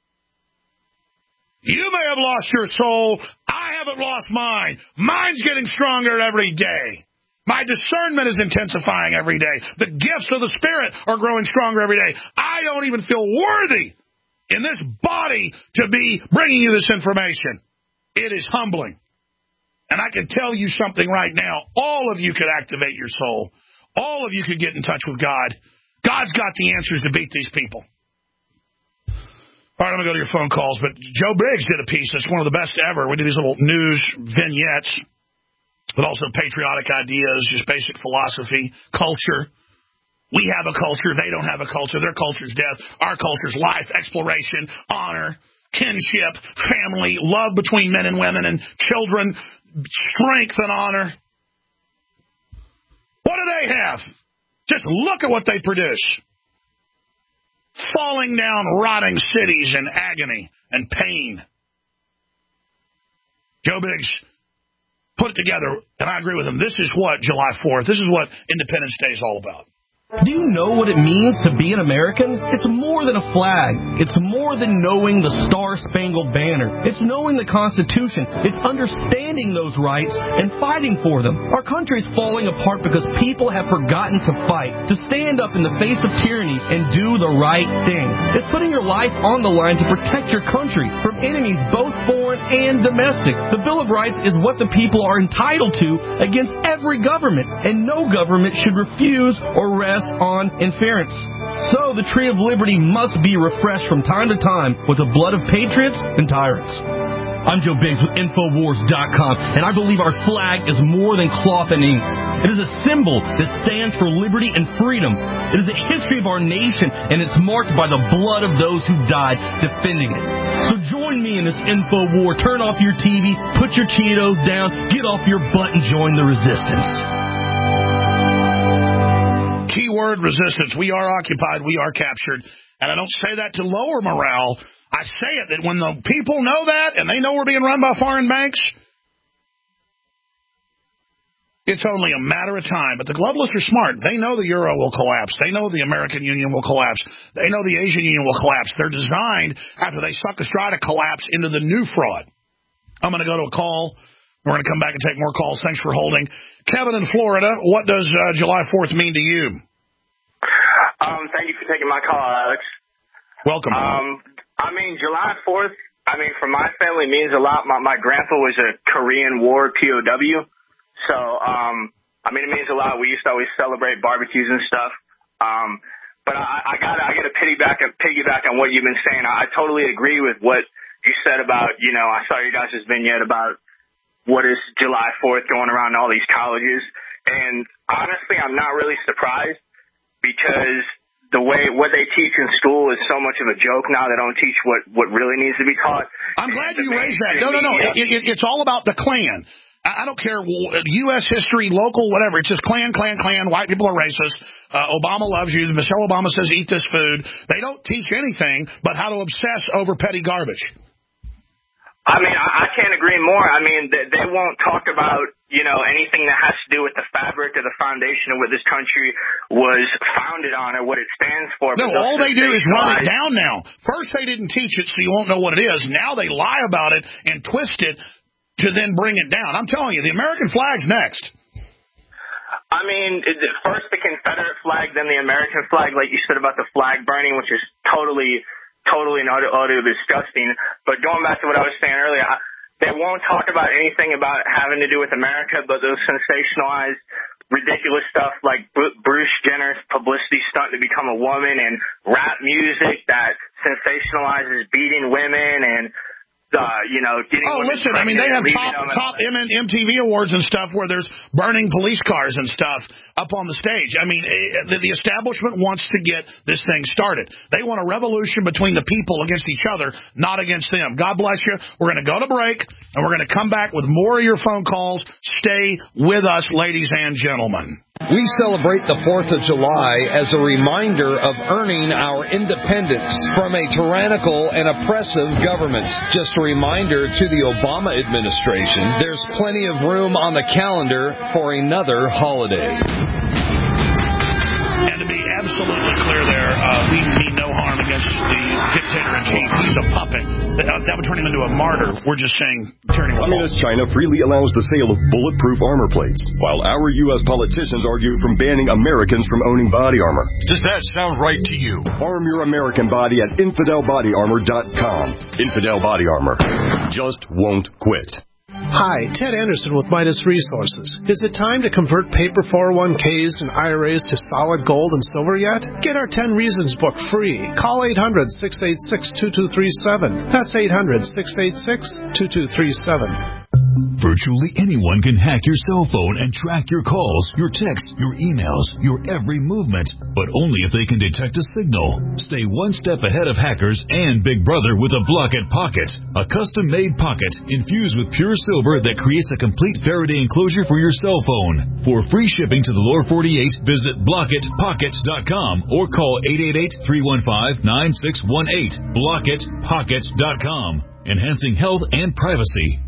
You may have lost your soul. I haven't lost mine. Mine's getting stronger every day. My discernment is intensifying every day. The gifts of the Spirit are growing stronger every day. I don't even feel worthy in this body to be bringing you this information. It is humbling. And I can tell you something right now. All of you could activate your soul. All of you could get in touch with God. God's got the answers to beat these people. All right, I'm going to go to your phone calls. But Joe Briggs did a piece that's one of the best ever. We do these little news vignettes, but also patriotic ideas, just basic philosophy, culture. We have a culture. They don't have a culture. Their culture's death. Our culture's life, exploration, honor, kinship, family, love between men and women and children, strength and honor. What do they have? Just look at what they produce. Falling down, rotting cities in agony and pain. Joe Biggs put it together, and I agree with him. This is what July fourth, this is what Independence Day is all about. Do you know what it means to be an American? It's more than a flag. It's more than knowing the Star-Spangled Banner. It's knowing the Constitution. It's understanding those rights and fighting for them. Our country is falling apart because people have forgotten to fight, to stand up in the face of tyranny and do the right thing. It's putting your life on the line to protect your country from enemies both foreign and domestic. The Bill of Rights is what the people are entitled to against every government, and no government should refuse or rest on inference. So the tree of liberty must be refreshed from time to time with the blood of patriots and tyrants. I'm Joe Biggs with Infowars dot com, and I believe our flag is more than cloth and ink. It is a symbol that stands for liberty and freedom. It is the history of our nation, and it's marked by the blood of those who died defending it. So join me in this info war. Turn off your T V, put your Cheetos down, get off your butt, and join the resistance. Keyword resistance. We are occupied. We are captured. And I don't say that to lower morale. I say it that when the people know that and they know we're being run by foreign banks, it's only a matter of time. But the globalists are smart. They know the euro will collapse. They know the American Union will collapse. They know the Asian Union will collapse. They're designed, after they suck us dry, to collapse into the new fraud. I'm going to go to a call. We're going to come back and take more calls. Thanks for holding. Kevin in Florida, what does uh, July fourth mean to you? Um, thank you for taking my call, Alex. Welcome. Um, I mean, July fourth, I mean, for my family, means a lot. My, my grandpa was a Korean War P O W. So, um, I mean, it means a lot. We used to always celebrate barbecues and stuff. Um, but I, I got I got to piggyback piggyback on what you've been saying. I, I totally agree with what you said about, you know, I saw your guys' vignette about what is July fourth going around in all these colleges. And honestly, I'm not really surprised because the way what they teach in school is so much of a joke now. They don't teach what, what really needs to be taught. I'm glad you raised that. No, no, no. It, it, it's all about the Klan. I don't care, U S history, local, whatever. It's just Klan, Klan, Klan. White people are racist. Uh, Obama loves you. Michelle Obama says eat this food. They don't teach anything but how to obsess over petty garbage. I mean, I, I can't agree more. I mean, they, they won't talk about, you know, anything that has to do with the fabric or the foundation of what this country was founded on or what it stands for. No, all they do is run it down now. First, they didn't teach it, so you won't know what it is. Now they lie about it and twist it to then bring it down. I'm telling you, the American flag's next. I mean, first the Confederate flag, then the American flag, like you said about the flag burning, which is totally... totally and utterly disgusting. But going back to what I was saying earlier, they won't talk about anything about having to do with America, but those sensationalized, ridiculous stuff like Bruce Jenner's publicity stunt to become a woman and rap music that sensationalizes beating women and Uh, you know, getting oh, listen, I mean, they have top, top M T V awards and stuff where there's burning police cars and stuff up on the stage. I mean, the, the establishment wants to get this thing started. They want a revolution between the people against each other, not against them. God bless you. We're going to go to break, and we're going to come back with more of your phone calls. Stay with us, ladies and gentlemen. We celebrate the fourth of July as a reminder of earning our independence from a tyrannical and oppressive government. Just a reminder to the Obama administration, there's plenty of room on the calendar for another holiday. And to be absolutely clear there, uh, we mean no harm against the dictator-in-chief. He's a puppet. That, uh, that would turn him into a martyr. We're just saying tyranny was Communist China freely allows the sale of bulletproof armor plates, while our U S politicians argue from banning Americans from owning body armor. Does that sound right to you? Arm your American body at infidel body armor dot com. Infidel Body Armor just won't quit. Hi, Ted Anderson with Midas Resources. Is it time to convert paper four oh one k's and I R As to solid gold and silver yet? Get our ten Reasons book free. Call eight hundred, six eight six, two two three seven. That's eight hundred, six eight six, two two three seven. Virtually anyone can hack your cell phone and track your calls, your texts, your emails, your every movement, but only if they can detect a signal. Stay one step ahead of hackers and Big Brother with a Blockit Pocket, a custom-made pocket infused with pure silver that creates a complete Faraday enclosure for your cell phone. For free shipping to the lower forty-eight, visit blockit pocket dot com or call eight eight eight, three one five, nine six one eight. blockit pocket dot com, enhancing health and privacy.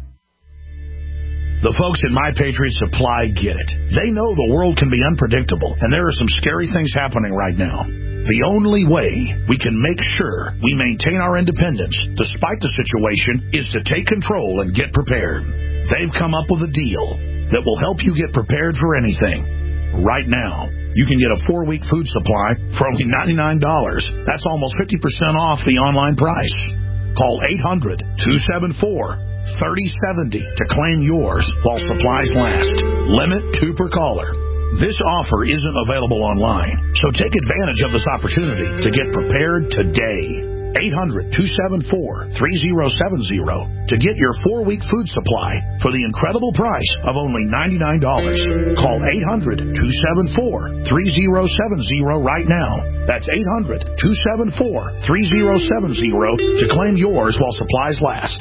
The folks at My Patriot Supply get it. They know the world can be unpredictable, and there are some scary things happening right now. The only way we can make sure we maintain our independence, despite the situation, is to take control and get prepared. They've come up with a deal that will help you get prepared for anything. Right now, you can get a four-week food supply for only ninety-nine dollars. That's almost fifty percent off the online price. Call eight hundred, two seven four, thirty seventy to claim yours while supplies last. Limit two per caller. This offer isn't available online, so take advantage of this opportunity to get prepared today. eight hundred, two seven four, three zero seven zero to get your four-week food supply for the incredible price of only ninety-nine dollars. Call eight hundred, two seven four, three zero seven zero right now. That's eight hundred, two seven four, three zero seven zero to claim yours while supplies last.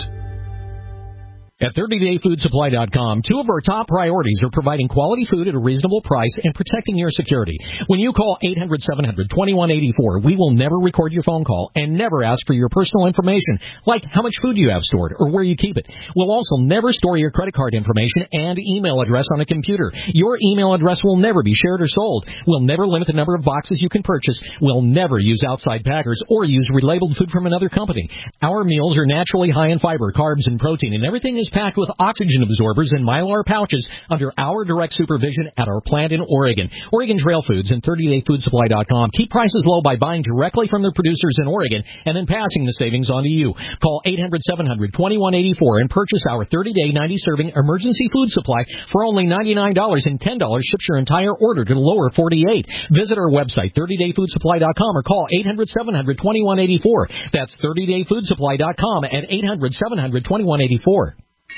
At thirty day food supply dot com, two of our top priorities are providing quality food at a reasonable price and protecting your security. When you call eight hundred, seven hundred, twenty-one eighty-four, we will never record your phone call and never ask for your personal information, like how much food you have stored or where you keep it. We'll also never store your credit card information and email address on a computer. Your email address will never be shared or sold. We'll never limit the number of boxes you can purchase. We'll never use outside packers or use relabeled food from another company. Our meals are naturally high in fiber, carbs, and protein, and everything is packed with oxygen absorbers and Mylar pouches under our direct supervision at our plant in Oregon. Oregon Trail Foods and thirty day food supply dot com keep prices low by buying directly from their producers in Oregon and then passing the savings on to you. Call eight hundred, seven hundred, twenty-one eighty-four and purchase our thirty day, ninety serving emergency food supply for only ninety-nine dollars, and ten dollars ships your entire order to the lower forty-eight. Visit our website, thirty day food supply dot com, or call eight hundred, seven hundred, twenty-one eighty-four. That's thirty day food supply dot com at eight hundred, seven hundred, twenty-one eighty-four.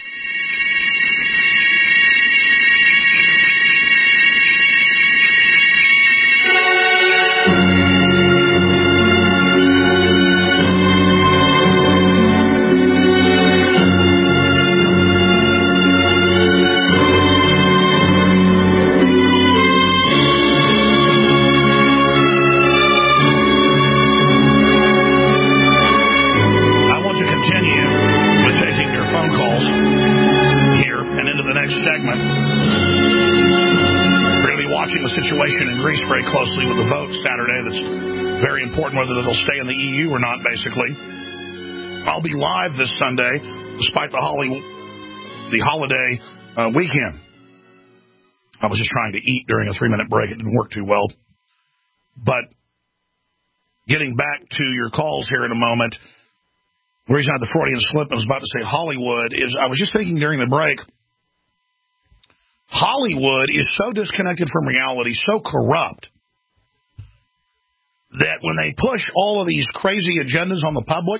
Situation in Greece very closely with the vote Saturday. That's very important whether they'll stay in the E U or not, basically. I'll be live this Sunday, despite the, holly, the holiday uh, weekend. I was just trying to eat during a three-minute break. It didn't work too well. But getting back to your calls here in a moment, the reason I had the Freudian slip, I was about to say Hollywood, is I was just thinking during the break, Hollywood is so disconnected from reality, so corrupt, that when they push all of these crazy agendas on the public,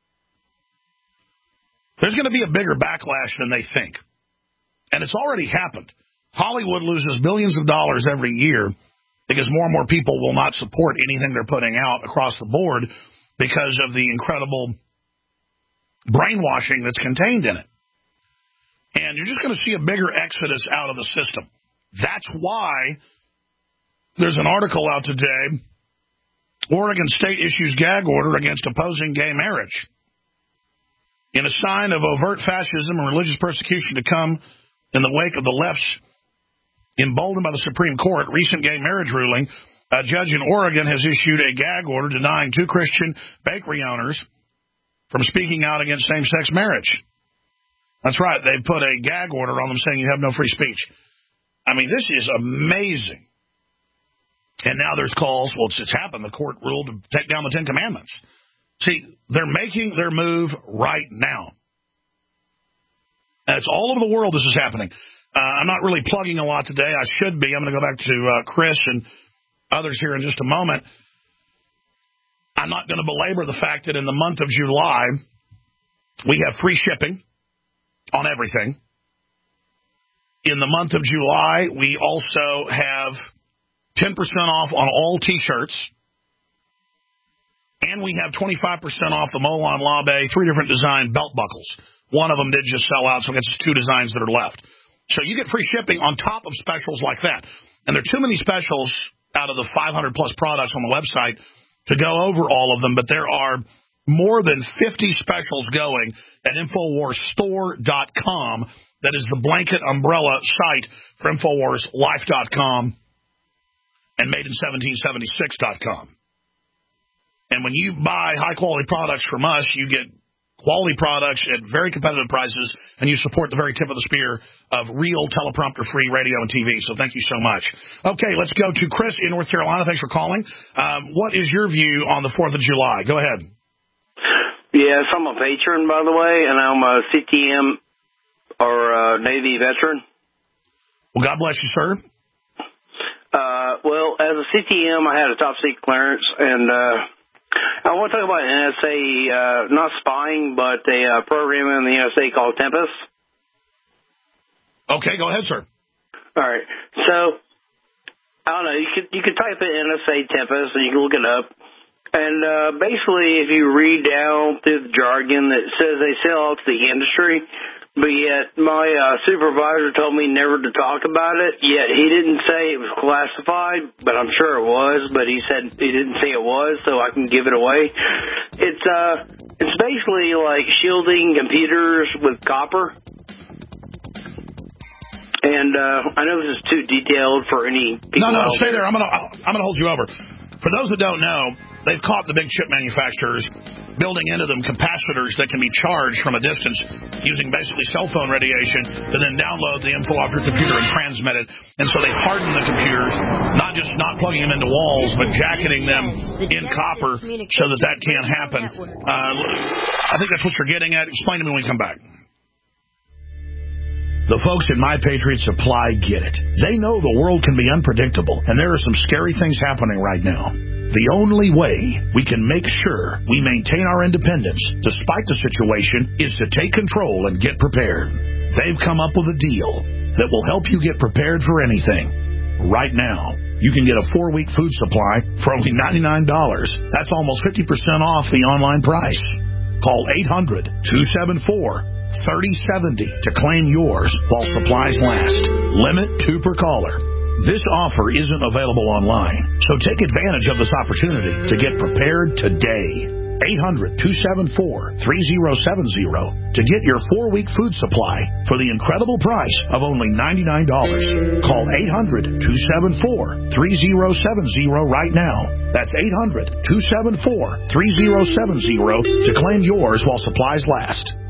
there's going to be a bigger backlash than they think. And it's already happened. Hollywood loses billions of dollars every year because more and more people will not support anything they're putting out across the board because of the incredible brainwashing that's contained in it. And you're just going to see a bigger exodus out of the system. That's why there's an article out today, Oregon State issues gag order against opposing gay marriage. In a sign of overt fascism and religious persecution to come in the wake of the left's emboldened by the Supreme Court recent gay marriage ruling, a judge in Oregon has issued a gag order denying two Christian bakery owners from speaking out against same-sex marriage. That's right. They put a gag order on them saying you have no free speech. I mean, this is amazing. And now there's calls. Well, it's, it's happened. The court ruled to take down the Ten Commandments. See, they're making their move right now. And it's all over the world this is happening. Uh, I'm not really plugging a lot today. I should be. I'm going to go back to uh, Chris and others here in just a moment. I'm not going to belabor the fact that in the month of July, we have free shipping on everything. In the month of July, we also have ten percent off on all T-shirts. And we have twenty-five percent off the Molon Labe, three different design belt buckles. One of them did just sell out, so it's just two designs that are left. So you get free shipping on top of specials like that. And there are too many specials out of the five hundred plus products on the website to go over all of them, but there are more than fifty specials going at Infowars Store dot com. That is the blanket umbrella site for Infowars Life dot com and Made in seventeen seventy-six dot com. And when you buy high-quality products from us, you get quality products at very competitive prices, and you support the very tip of the spear of real teleprompter-free radio and T V. So thank you so much. Okay, let's go to Chris in North Carolina. Thanks for calling. Um, what is your view on the fourth of July? Go ahead. Yes, I'm a patron, by the way, and I'm a C T M or a Navy veteran. Well, God bless you, sir. Uh, well, as a C T M, I had a top secret clearance, and uh, I want to talk about N S A, uh, not spying, but a uh, program in the N S A called Tempest. Okay, go ahead, sir. All right. So, I don't know, you could, you could type in N S A Tempest, and you can look it up. And uh, basically, if you read down through the jargon that says they sell out to the industry, but yet my uh, supervisor told me never to talk about it, yet he didn't say it was classified, but I'm sure it was, but he said he didn't say it was, so I can give it away. It's uh, it's basically like shielding computers with copper. And uh, I know this is too detailed for any people. No, no, stay there. there. I'm gonna I'm gonna hold you over. For those that don't know, they've caught the big chip manufacturers building into them capacitors that can be charged from a distance using basically cell phone radiation to then download the info off your computer and transmit it. And so they harden the computers, not just not plugging them into walls, but jacketing them in copper so that that can't happen. Uh, I think that's what you're getting at. Explain to me when we come back. The folks at My Patriot Supply get it. They know the world can be unpredictable, and there are some scary things happening right now. The only way we can make sure we maintain our independence, despite the situation, is to take control and get prepared. They've come up with a deal that will help you get prepared for anything. Right now, you can get a four-week food supply for only ninety-nine dollars. That's almost fifty percent off the online price. Call eight hundred, two seven four, thirty seventy to claim yours while supplies last. Limit two per caller. This offer isn't available online, so take advantage of this opportunity to get prepared today. eight hundred, two seven four, three zero seven zero to get your four-week food supply for the incredible price of only ninety-nine dollars. Call eight hundred, two seven four, three zero seven zero right now. That's eight hundred, two seven four, three zero seven zero to claim yours while supplies last.